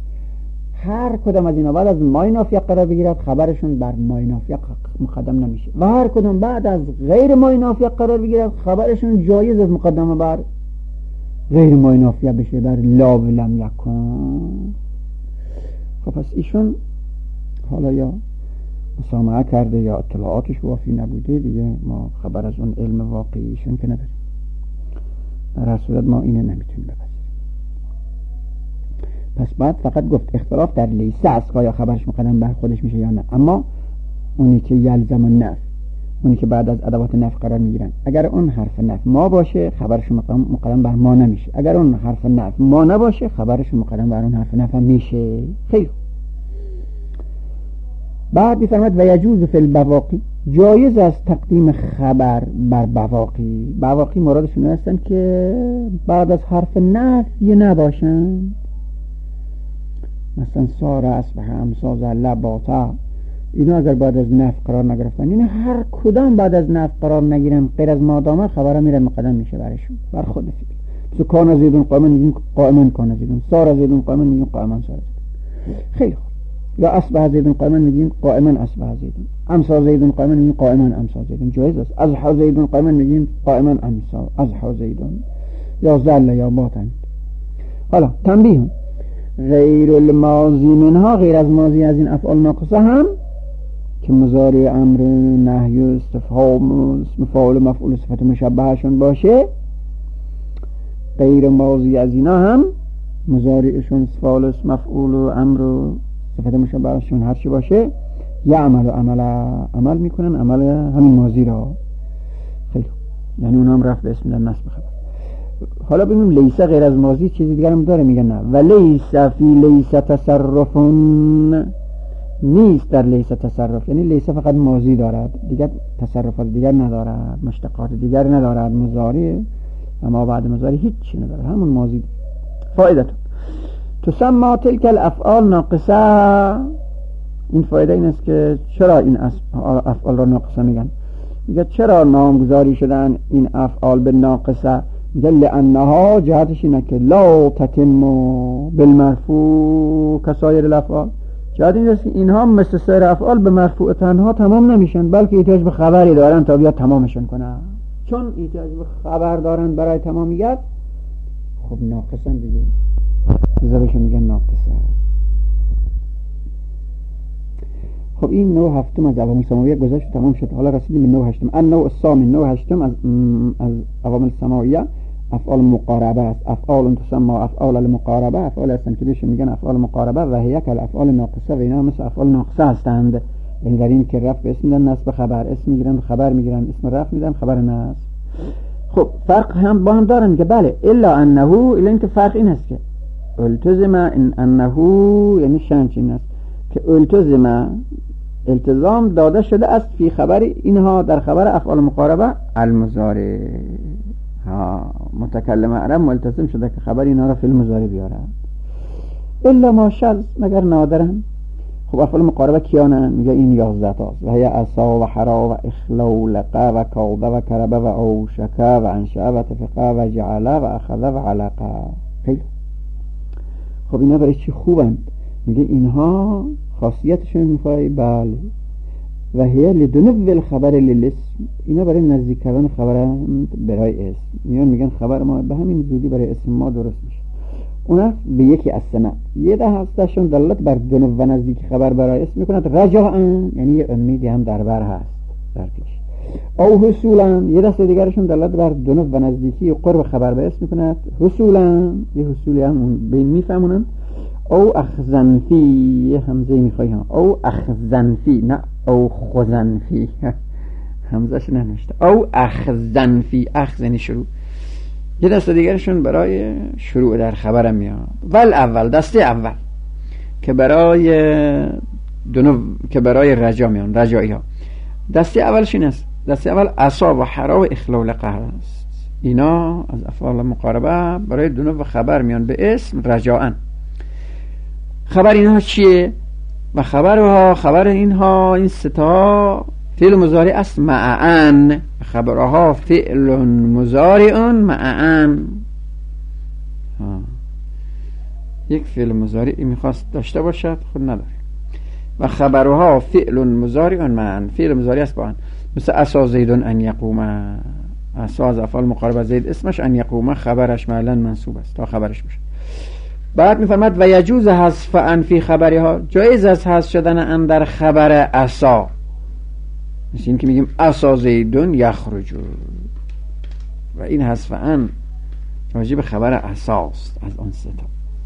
Speaker 2: هر کدام از اینا بعد از مای نافیه قرار بگیرد خبرشون بر مای نافیه مقدم نمیشه و هر کدام بعد از غیر مای نافیه قرار بگیرد خبرشون جایز از مقدمه بر غیر مای نافیه بشه، بر لا و لم یکن. خب پس ایشون حالا یا مسامحه کرده یا اطلاعاتش وافی نبوده دیگه، ما خبر از اون علم واقعیشون که نداریم، در هر صورت ما اینه نمیتونیم بپذیریم. پس بعد فقط گفت اختلاف در لیسه است که یا خبرش مقدم بر خودش میشه یا نه، اما اونی که یلزم النفی، اونی که بعد از ادوات نفی قرار میگیرن، اگر اون حرف نفی ما باشه خبرش مقدم بر ما نمیشه، اگر اون حرف نفی ما نباشه خبرش مقدم بر اون حرف نفی میشه. خیلی بعد میفرماید و یجوز فی البواقی، جایز از تقدیم خبر بر بواقی. بواقی مرادشون هستن که بعد از حرف نفی نباشن، مثلا ساره اصبح امساز لباتا، اینا اگر بعد از نفی قرار نگرفتن، یعنی هر کدام بعد از نفی قرار نگیرن غیر از مادامه خبره میره مقدم میشه برشون بر خود فعل. مثل کان زیدون قائما میگیم قائما کان زیدون، ساره زیدون قائما میگیم قائما ساره زیدون. خیلی خوب. یا اصبح زیدون قائما میگیم قائما اصبح زیدون، امسا زیدون قائما میگیم قائما امسا زیدون، جایز است. اضحى زیدون قائما میگیم قائما امسا اضحى زیدون، یا زل یا باطن. حالا تنبیه، غیر الماضی منها، غیر از ماضی از این افعال ناقصه هم که مضارع امر نهی و استفهام و اسم فاعل مفعول صفت مشبهشون باشه، غیر ماضی از اینا هم مضارعشون فاعل اسم مفعول و امر و صفت مشبهشون هر چی باشه عمل میکنن عمل همین ماضی را. خیلی یعنی اون هم رفت به اسم در نصب خبر. حالا ببینیم لیسه غیر از ماضی چیزی دیگر هم داره، میگن نه و لیسه فی لیسه تصرفون، نیست در لیسه تصرف، یعنی لیسه فقط ماضی دارد دیگر تصرفات دیگر ندارد، مشتقات دیگر ندارد، مضارع اما بعد مضارع هیچ چی ندارد، همون ماضی. فایده تسمى تلك الافعال ناقصه، این فایده این است که چرا این افعال را ناقصه میگن. میگه چرا نامگذاری شدن این افعال به ناقصه؟ میگه لانها، جهتش اینه که لا تتم بالمرفوع کسایر الافعال، جهت این است که اینها مثل سایر افعال به مرفوع تنها تمام نمیشن، بلکه احتیاج به خبری دارن تا بیاد تمامشون کنن. چون احتیاج به خبر دارن برای تمامیت، خب ناقصن دیگه، لذا بهشون میگن ناقصه. خب این نوع هفتم از عوامل سماویه گذشت تمام شد، حالا رسیدیم به نوع هشتم. النوع الثامن، نوع هشتم از عوامل سماویه افعال مقاربه است. افعال تسمى افعال المقاربه، افعال هستند که بهشون میگن افعال مقاربه و هي کالافعال ناقصه، و اینا مثل افعال ناقصه هستند. یعنی در این که رفع اسم میدن، نصب خبر، اسم میگیرن خبر میگیرن، اسم رفع میدن خبر نصب. خب فرق هم با هم دارن که بله، الا انه، الا اینکه فرق این هست که التزم ان انه، یعنی شنش این است که التزام داده شده است فی خبر اینها، در خبر افعال مقاربه المضارع. متکلم عرب ملتزم شده که خبر اینها را فی المضارع بیاره. الا ما شذ، مگر نادرن. خب افعال مقاربه کیانن؟ میگه این 11 تاست. و هی عصا و حرا و اخلولق و کاوده و کربه و اوشکه و انشأ و تفقه و جعله و اخذه و علقه. خیلی خب اینا برای چی خوبن؟ میگه اینها خاصیتشون میخوای بله. و هی لدنو الخبر للاسم، اینا برای نزدیک کردن خبر برای اسم. میگن خبر ما به همین زودی برای اسم ما درست میشه. اونا به یکی از سمع یه ده هستشون دلالت بر دنو و نزدیک خبر برای اسم میکند. رجاءً یعنی یه امیدی هم در بر هست در پیش. او حصولاً یه دست دیگرشون دلالت بر دنو و نزدیکی و قرب خبر به اسم میکند. حصولاً یه حصولی هم بین میفهمونن. او اخزنفی، یه همزه میخوایی ها، او اخزنفی نه او خزنفی، همزهش ننوشته. او اخزنفی، اخزنی شروع. یه دست دیگرشون برای شروع در خبرم میاد. ول اول، دسته اول که برای رجا میان، رجایی ها. دسته اولش این است. دسته اول عصا و حرا و اخلولقه است. اینا از افعال مقاربه برای دنو و خبر میان به اسم رجاءً. خبر اینها چیه؟ و خبر اینها این ستا فعل مضارع است معاً. خبرها فعل مضارع معاً. یک فعل مضارعی میخواست داشته باشد خود نداره. و خبرها فعل مضارع معاً، فعل مضارع است با آن. مثل عصا زید ان یقوم، عصا از افعال مقاربه، زید اسمش، ان یقوم خبرش معلن منصوب است تا خبرش میشه. بعد میفرماد و یجوز حذف ان فی خبرها، جایز است حذف شدن ان در خبر عصا. مثل این که میگیم عصا زیدون یخرج، و این حذف ان راجع به خبر عصا است از آن ستا.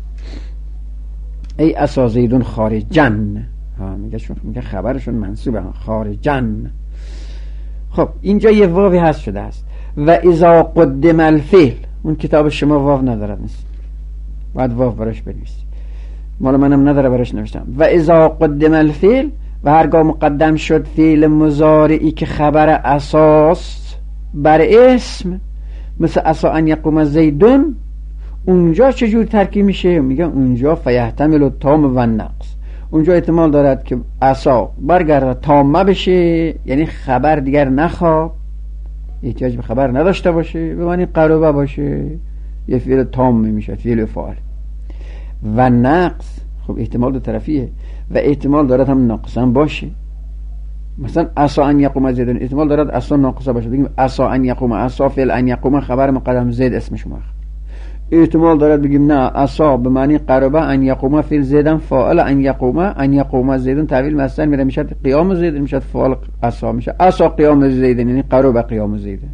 Speaker 2: ای عصا زیدون خارجن، میگه خبرشون منصوبه خارجن. خب اینجا یه واوی حذف شده است. و اذا قدم الفعل، اون کتاب شما واو ندارد نیست، باید واو براش بنویسی، مال منم نداره براش نوشتم. و اذا قدم الفعل، و هرگاه مقدم شد فعل مضارعی که خبر اساس بر اسم، مثل عصا ان یقوم زیدون، اونجا چجور ترکیب میشه؟ میگه اونجا فیحتمل التام و نقص، اونجا احتمال دارد که عصا برگرد تامه بشه، یعنی خبر دیگر نخواد، احتیاج به خبر نداشته باشه، به معنی قربه باشه، یه فعل تام میشه، فعل فاعل. و نقص، خب احتمال دو طرفیه، و احتمال دارد هم ناقص هم باشه. مثلا عصا ان یقوم زیدون، احتمال دارد عصا ناقصه باشه، بگیم عصا ان یقوم، عصا فعل ان یقوم خبر مقدم زید اسمش مؤخر. احتمال دارد بگیم نه، عصا به معنی قربه، ان یقوم فعل زیدن فاعل، ان یقوم زیدون تعویل مصدر میره، میشه قیام زید، میشه فاعل عصا، میشه عصا قیام زیدن، یعنی قربه قیام زیدن.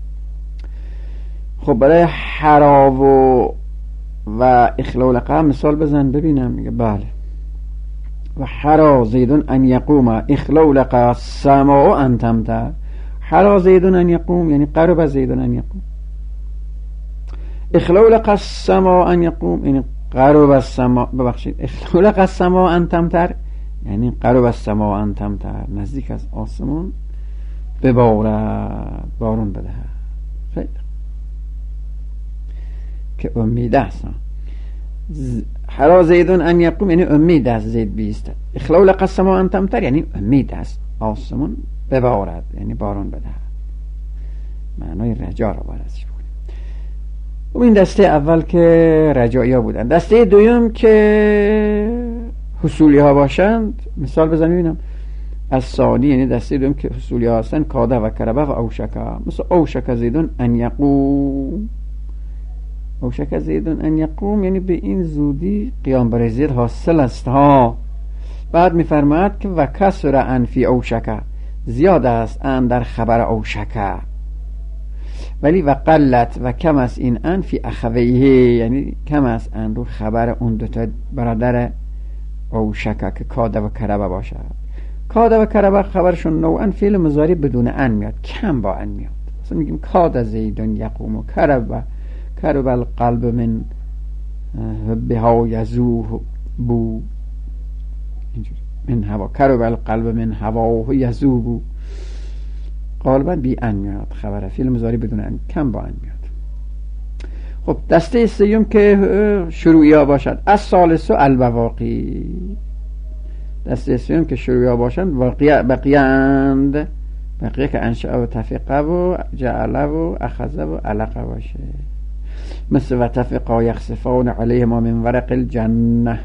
Speaker 2: خب برای حرا و اخلولقه مثال بزن ببینم. میگه بله. و حرا زیدون ان یقوم اخلولقه سماع ان تمطر. حرا زیدون ان یقوم یعنی قرب زیدون ان یقوم. اخلولقه سماع ان یقوم یعنی قرب السماع، ببخشید، اخلولقه سماع ان تمطر یعنی قرب السماع ان تمطر، نزدیک از آسمون ببارد، بارون بده. خیلی که امید است. حرا زیدون ان یقوم یعنی امید است زید بیست. اخلولقه السماع ان تمطر یعنی امید است آسمون ببارد، یعنی بارون بده. معنای رجا را باید ازش بکنیم. و این دسته اول که رجایی ها بودن. دسته دویم که حصولی ها باشند، مثال بزن ببینم. از ثانی یعنی دسته دویم که حصولی ها هستن، کاده و کربه و اوشکه. مثل اوشکه زیدون ان یقوم، اوشکه زیدون ان یقوم یعنی به این زودی قیام بر زید حاصل است ها. بعد میفرماید که و کسر ان فی اوشکه، زیاد است ان در خبر اوشکه، ولی و قلت و کم است این ان فی اخویه، یعنی کم است ان رو خبر اون دوتا برادر اوشکه که کاده و کربه باشد. کاد و کرب خبرشون نوعا فعل مضارع بدون ان میاد، کم با ان میاد. مثلا میگیم کاد زیدون یقوم و کرب القلب من بها یزوه بو، من هوا کرب القلب من هوا یزوه بو، غالبا بی ان میاد خبره، فعل مضارع بدون ان، کم با ان میاد. خب دسته سیوم که شروعی ها باشد، از ثالث و البواقی، دسته سیوم که شروعی ها باشند بقیه که انشأ و تفقه و جعله و اخذه و علقه باشه، مثل و تفقه یخسفان علیهما من ورق الجنه.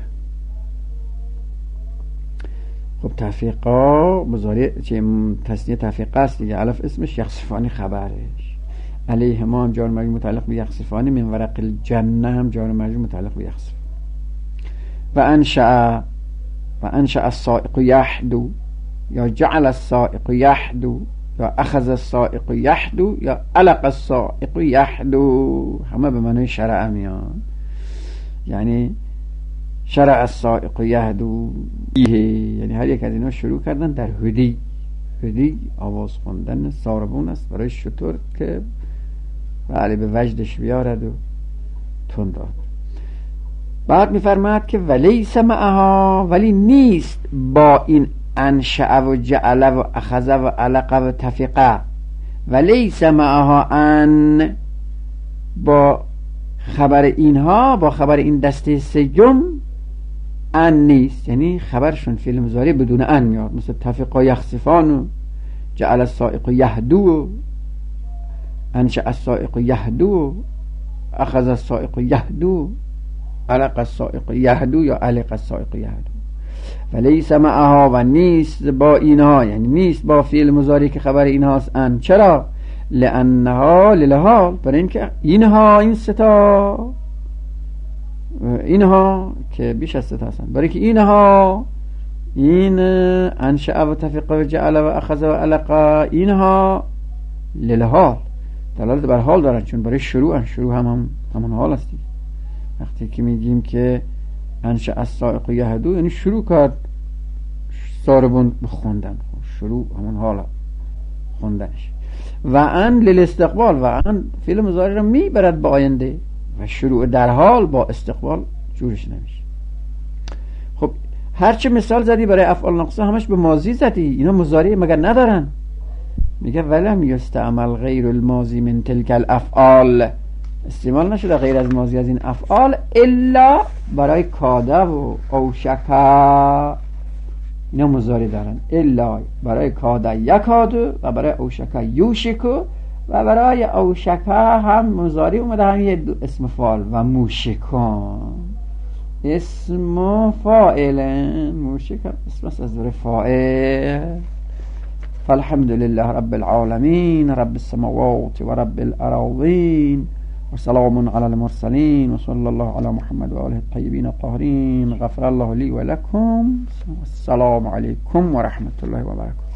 Speaker 2: خب تفقه مضارع چه تثنیه تفقه است دیگه، الف اسمش، یخسفانی خبرش، علیهما هم جار مجرور متعلق به یخسفانی، من ورق الجنه هم جار مجرور متعلق به یخسف. و انشأ السائق یحدو، یا جعل السائق یحدو، یا اخذ السائق یحدو، یا علق السائق یحدو، همه به معنی شرع میان. یعنی شرع السائق یحدو، یعنی هر یک از اینا شروع کردن در هدی آواز خوندن ساربون است برای شتر که بله به وجدش بیارد و تند داد. بعد میفرماد که ولیس معها، ولی نیست با این انشأ و جعل و اخذ و علق و تفقه، ولیس معها ان، با خبر اینها، با خبر این دسته سیوم ان نیست، یعنی خبرشون فعل مضارع بدون ان میاد، مثل تفقه یخسفان و جعل السائق یهدو، انشأ السائق یهدو، اخذ السائق یهدو، علق السائق یهدو یا علق السائق یهدو. ولیس معها، و نیست با اینها، یعنی نیست با فعل مضارع که خبر اینهاست ان. چرا؟ لانها للحال، برای اینکه اینها، این ستا، اینها که بیش از ستا هستند، برای که اینها، این انشأ و تفقه و جعل و اخذ و علق، اینها للحال دلالت بر حال دارن، چون برای شروع همون حال است. وقتی که میگیم که انشأ السائق یهدو، یعنی شروع کرد ساربون بخوندن، شروع همون حالا خوندنش. و ان للاستقبال، و ان فعل مضارع را میبرد به آینده، و شروع در حال با استقبال جورش نمیشه. خب هرچه مثال زدی برای افعال ناقصه همش به ماضی زدی، اینا مضارع مگر ندارن؟ میگه ولم یستعمل غیر الماضی من تلک الافعال، استعمال نشده غیر از ماضی از این افعال، الا برای کاده و اوشکا، اینا مضارع دارن، الا برای کاده یکادو و برای اوشکا یوشکو، و برای اوشکا هم مضارع اومده، هم یه اسم فاعل، و موشکان اسم فاعل، موشک هم اسم از فاعل. فالحمد لله رب العالمين رب السماوات ورب الأراضين وسلام على المرسلين وصلى الله على محمد وآله الطيبين الطاهرين. غفر الله لي ولكم، والسلام عليكم ورحمة الله وبركاته.